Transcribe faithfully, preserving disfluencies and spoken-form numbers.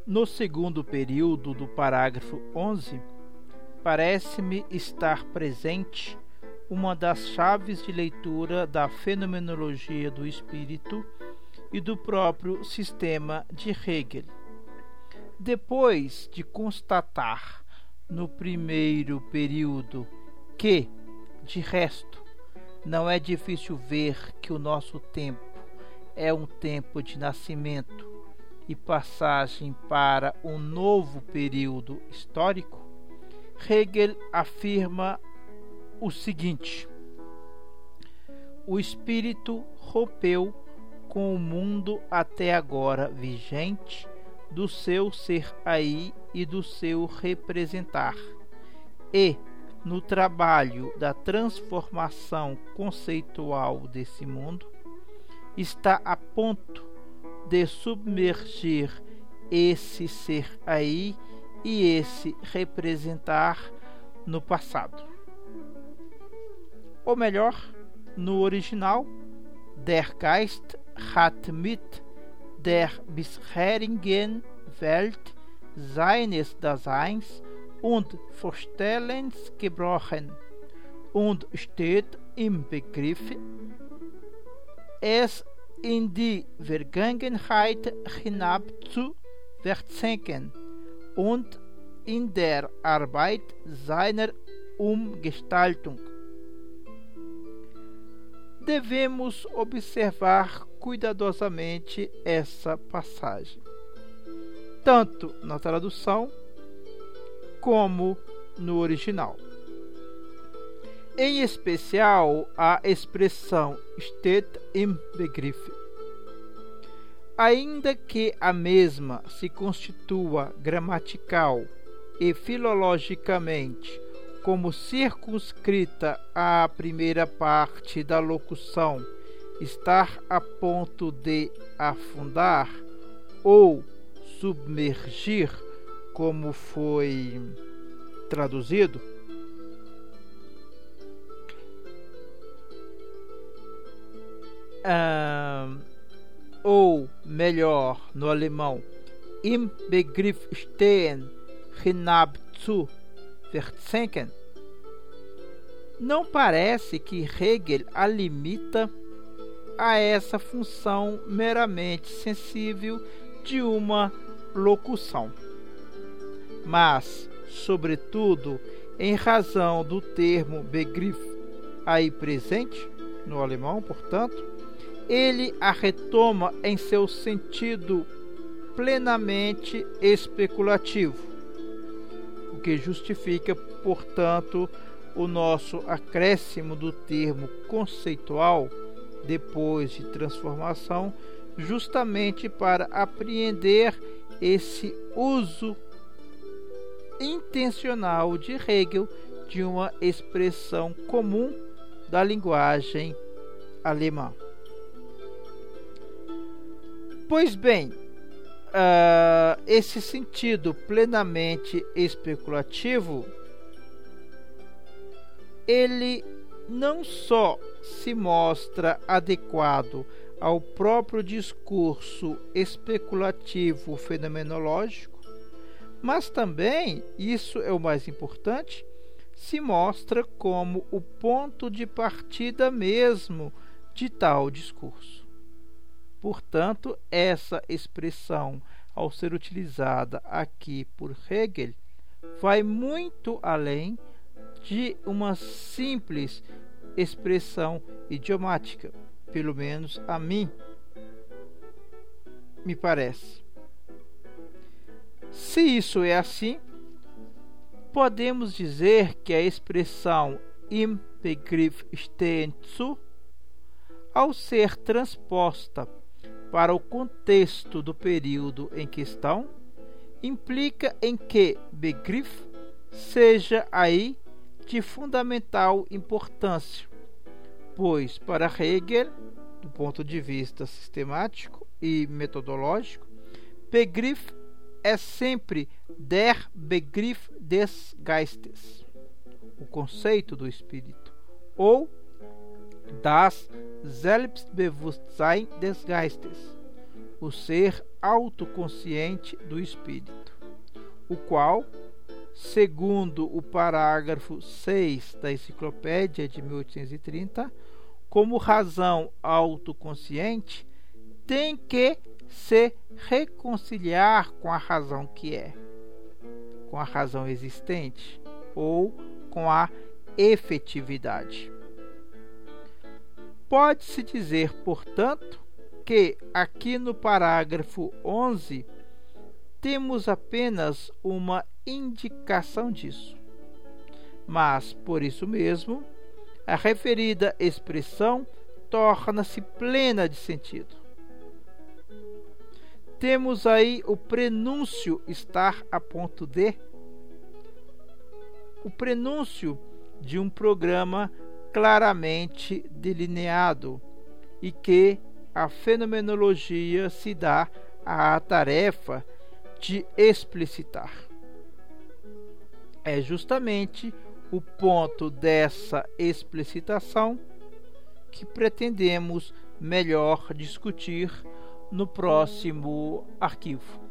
No segundo período do parágrafo onze, parece-me estar presente uma das chaves de leitura da fenomenologia do espírito e do próprio sistema de Hegel. Depois de constatar no primeiro período que, de resto, não é difícil ver que o nosso tempo é um tempo de nascimento e passagem para um novo período histórico, Hegel afirma o seguinte: o espírito rompeu com o mundo até agora vigente do seu ser aí e do seu representar, e, no trabalho da transformação conceitual desse mundo, está a ponto de submergir esse ser aí e esse representar no passado. Ou melhor, no original, der Geist hat mit der bisherigen Welt seines Daseins und Vorstellens gebrochen und steht im Begriff, es in die Vergangenheit hinab zu versenken und in der Arbeit seiner Umgestaltung. Devemos observar cuidadosamente essa passagem, tanto na tradução como no original. Em especial, a expressão steht im Begriff. Ainda que a mesma se constitua gramatical e filologicamente como circunscrita à primeira parte da locução, estar a ponto de afundar ou submergir, como foi traduzido, ah, ou melhor, no alemão, im Begriff stehen, hinab zu versenken, não parece que Hegel a limita a essa função meramente sensível de uma locução, mas, sobretudo, em razão do termo Begriff aí presente, no alemão, portanto, ele a retoma em seu sentido plenamente especulativo, o que justifica, portanto, o nosso acréscimo do termo conceitual depois de transformação, justamente para apreender esse uso intencional de Hegel de uma expressão comum da linguagem alemã. Pois bem, uh, esse sentido plenamente especulativo, ele não só se mostra adequado ao próprio discurso especulativo fenomenológico, mas também, isso é o mais importante, se mostra como o ponto de partida mesmo de tal discurso. Portanto, essa expressão, ao ser utilizada aqui por Hegel, vai muito além de uma simples expressão idiomática, pelo menos a mim me parece. Se isso é assim, podemos dizer que a expressão im Begriff stehen zu, ao ser transposta para o contexto do período em questão, implica em que Begriff seja aí de fundamental importância, pois para Hegel, do ponto de vista sistemático e metodológico, Begriff é sempre der Begriff des Geistes, o conceito do espírito, ou das Selbstbewusstsein des Geistes, o ser autoconsciente do espírito, o qual, segundo o parágrafo seis da Enciclopédia de mil oitocentos e trinta, como razão autoconsciente, tem que se reconciliar com a razão que é, com a razão existente ou com a efetividade. Pode-se dizer, portanto, que aqui no parágrafo onze temos apenas uma indicação disso, mas, por isso mesmo, a referida expressão torna-se plena de sentido. Temos aí o prenúncio estar a ponto de, o prenúncio de um programa claramente delineado e que a fenomenologia se dá à tarefa de explicitar. É justamente o ponto dessa explicitação que pretendemos melhor discutir no próximo arquivo.